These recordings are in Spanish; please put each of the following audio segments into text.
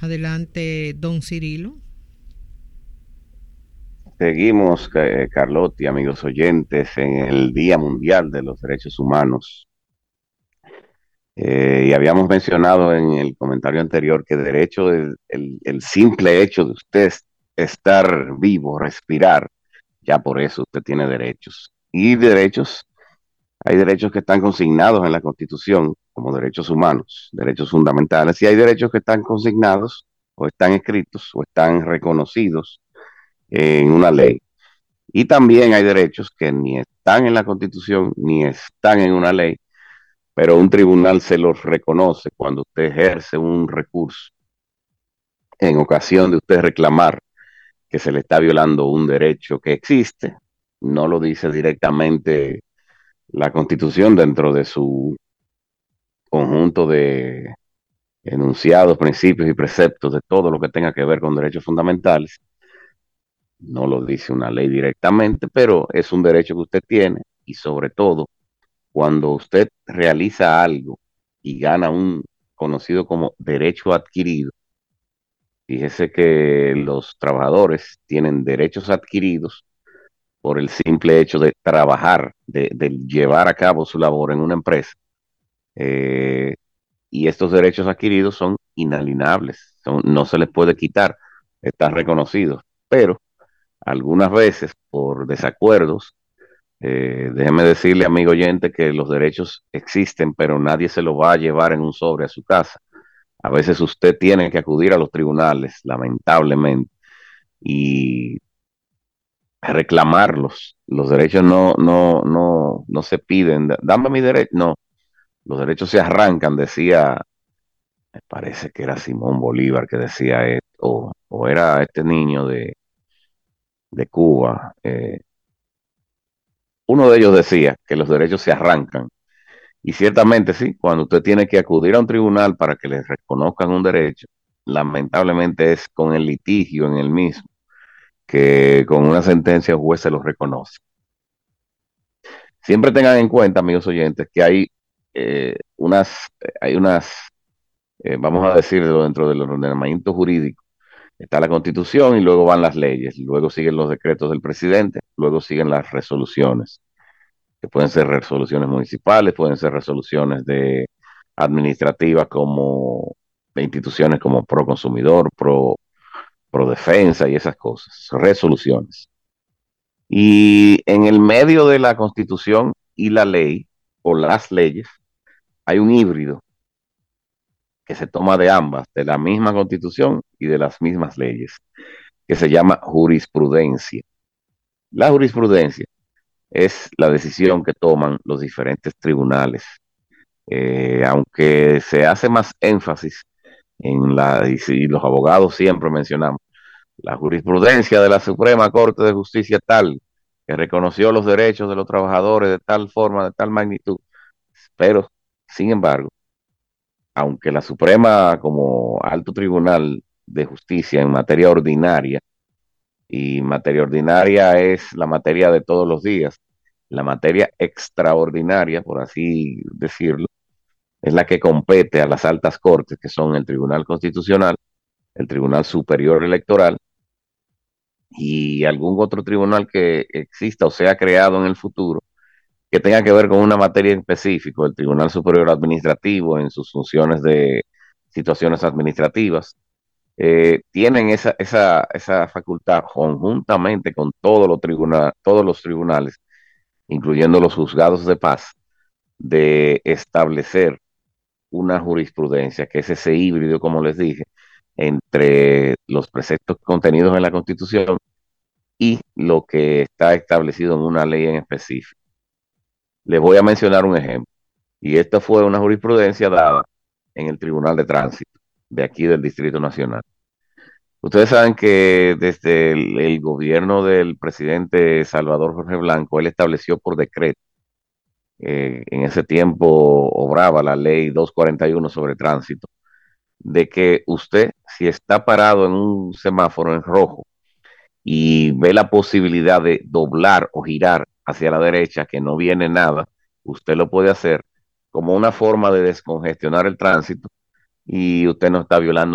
Adelante, don Cirilo. Seguimos, Carlotti, amigos oyentes, en el Día Mundial de los Derechos Humanos. Y habíamos mencionado en el comentario anterior que derecho es el simple hecho de usted estar vivo, respirar, ya por eso usted tiene derechos. Y derechos, hay derechos que están consignados en la Constitución como derechos humanos, derechos fundamentales, y hay derechos que están consignados o están escritos o están reconocidos en una ley. Y también hay derechos que ni están en la Constitución ni están en una ley, pero un tribunal se los reconoce cuando usted ejerce un recurso en ocasión de usted reclamar que se le está violando un derecho que existe. No lo dice directamente la Constitución dentro de su conjunto de enunciados, principios y preceptos de todo lo que tenga que ver con derechos fundamentales. No lo dice una ley directamente, pero es un derecho que usted tiene y sobre todo cuando usted realiza algo y gana un conocido como derecho adquirido, fíjese que los trabajadores tienen derechos adquiridos por el simple hecho de trabajar, de llevar a cabo su labor en una empresa. Eh, y estos derechos adquiridos son inalienables, no se les puede quitar, están reconocidos. Pero algunas veces, por desacuerdos, déjeme decirle, amigo oyente, que los derechos existen, pero nadie se los va a llevar en un sobre a su casa. A veces usted tiene que acudir a los tribunales, lamentablemente, y reclamarlos. Los derechos no se piden. Dame mi derecho. No, los derechos se arrancan, decía, me parece que era Simón Bolívar que decía esto, o era este niño de Cuba. Uno de ellos decía que los derechos se arrancan. Y ciertamente sí, cuando usted tiene que acudir a un tribunal para que le reconozcan un derecho, lamentablemente es con el litigio en el mismo, que con una sentencia el juez se lo reconoce. Siempre tengan en cuenta, amigos oyentes, que hay unas, vamos a decirlo, dentro del ordenamiento jurídico, está la Constitución y luego van las leyes, luego siguen los decretos del presidente, luego siguen las resoluciones, que pueden ser resoluciones municipales, pueden ser resoluciones de administrativas como de instituciones como pro consumidor, pro defensa y esas cosas, resoluciones. Y en el medio de la Constitución y la ley o las leyes hay un híbrido que se toma de ambas, de la misma Constitución y de las mismas leyes, que se llama jurisprudencia. La jurisprudencia es la decisión que toman los diferentes tribunales, aunque se hace más énfasis y los abogados siempre mencionamos, la jurisprudencia de la Suprema Corte de Justicia tal, que reconoció los derechos de los trabajadores de tal forma, de tal magnitud, pero, sin embargo, aunque la Suprema como alto tribunal de justicia en materia ordinaria, y materia ordinaria es la materia de todos los días, la materia extraordinaria, por así decirlo, es la que compete a las altas cortes, que son el Tribunal Constitucional, el Tribunal Superior Electoral y algún otro tribunal que exista o sea creado en el futuro que tenga que ver con una materia en específico, el Tribunal Superior Administrativo en sus funciones de situaciones administrativas, tienen esa facultad conjuntamente con todos los tribunales, incluyendo los juzgados de paz, de establecer una jurisprudencia, que es ese híbrido, como les dije, entre los preceptos contenidos en la Constitución y lo que está establecido en una ley en específico. Les voy a mencionar un ejemplo, y esta fue una jurisprudencia dada en el Tribunal de Tránsito de aquí del Distrito Nacional. Ustedes saben que desde el gobierno del presidente Salvador Jorge Blanco, él estableció por decreto, en ese tiempo obraba la ley 241 sobre tránsito, de que usted, si está parado en un semáforo en rojo y ve la posibilidad de doblar o girar hacia la derecha, que no viene nada, usted lo puede hacer como una forma de descongestionar el tránsito, y usted no está violando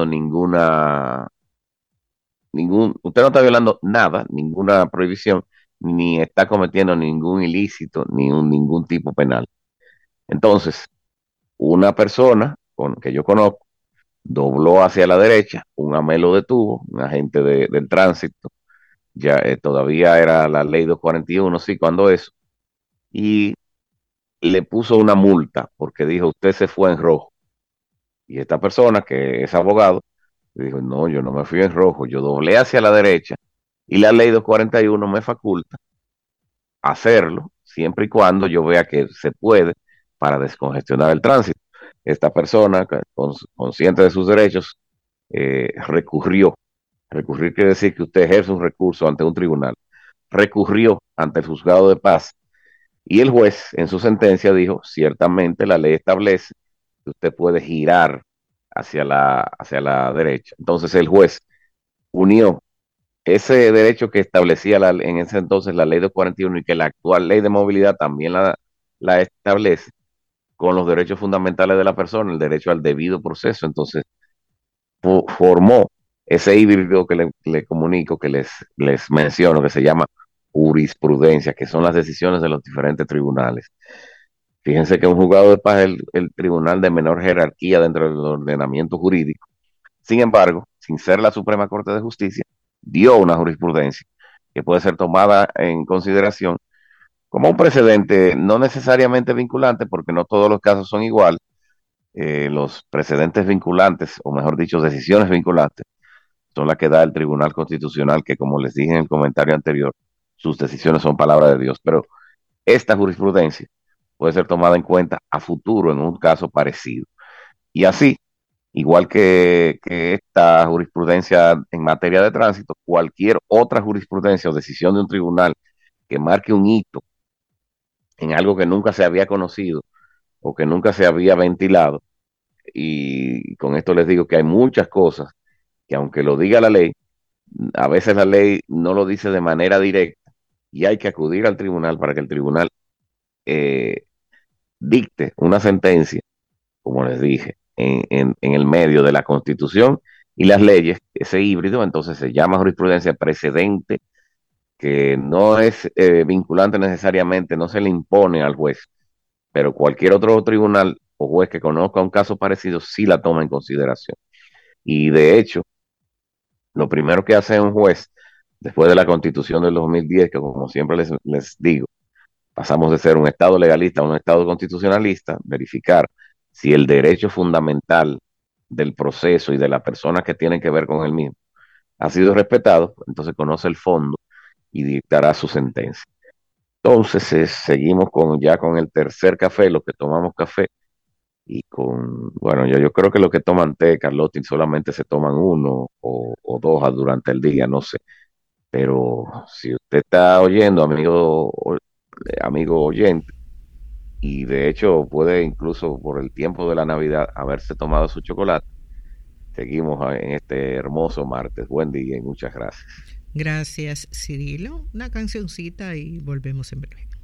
usted no está violando nada, ninguna prohibición, ni está cometiendo ningún ilícito, ningún tipo penal. Entonces, una persona que yo conozco dobló hacia la derecha, un AME lo detuvo, un agente del tránsito, ya todavía era la ley 241, sí, cuando eso, y le puso una multa porque dijo, usted se fue en rojo. Y esta persona, que es abogado, dijo, no, yo no me fui en rojo, yo doblé hacia la derecha y la ley 241 me faculta hacerlo siempre y cuando yo vea que se puede para descongestionar el tránsito. Esta persona, consciente de sus derechos, recurrió. Recurrir quiere decir que usted ejerce un recurso ante un tribunal. Recurrió ante el juzgado de paz y el juez en su sentencia dijo, ciertamente la ley establece que usted puede girar hacia la derecha. Entonces el juez unió ese derecho que establecía en ese entonces la ley de 41 y que la actual ley de movilidad también la establece con los derechos fundamentales de la persona, el derecho al debido proceso. Entonces formó ese híbrido que le comunico, que les menciono, que se llama jurisprudencia, que son las decisiones de los diferentes tribunales. Fíjense que un juzgado de paz es el tribunal de menor jerarquía dentro del ordenamiento jurídico. Sin embargo, sin ser la Suprema Corte de Justicia, dio una jurisprudencia que puede ser tomada en consideración como un precedente no necesariamente vinculante, porque no todos los casos son iguales. Los precedentes vinculantes, o mejor dicho, decisiones vinculantes, son las que da el Tribunal Constitucional, que como les dije en el comentario anterior, sus decisiones son palabra de Dios. Pero esta jurisprudencia puede ser tomada en cuenta a futuro en un caso parecido. Y así, igual que esta jurisprudencia en materia de tránsito, cualquier otra jurisprudencia o decisión de un tribunal que marque un hito en algo que nunca se había conocido o que nunca se había ventilado, y con esto les digo que hay muchas cosas que aunque lo diga la ley, a veces la ley no lo dice de manera directa y hay que acudir al tribunal para que el tribunal eh, dicte una sentencia, como les dije, en el medio de la Constitución y las leyes, ese híbrido. Entonces se llama jurisprudencia precedente, que no es vinculante necesariamente, no se le impone al juez, pero cualquier otro tribunal o juez que conozca un caso parecido sí la toma en consideración. Y de hecho, lo primero que hace un juez después de la Constitución del 2010, que como siempre les digo, pasamos de ser un Estado legalista a un Estado constitucionalista, verificar si el derecho fundamental del proceso y de las personas que tienen que ver con el mismo ha sido respetado, entonces conoce el fondo y dictará su sentencia. Entonces seguimos ya con el tercer café, los que tomamos café, y bueno, yo creo que los que toman té, Carlotti, solamente se toman uno o dos durante el día, no sé. Pero si usted está oyendo, amigo oyente, y de hecho puede incluso por el tiempo de la Navidad haberse tomado su chocolate, seguimos en este hermoso martes. Buen día y muchas gracias. Gracias, Cirilo. Una cancioncita y volvemos en breve.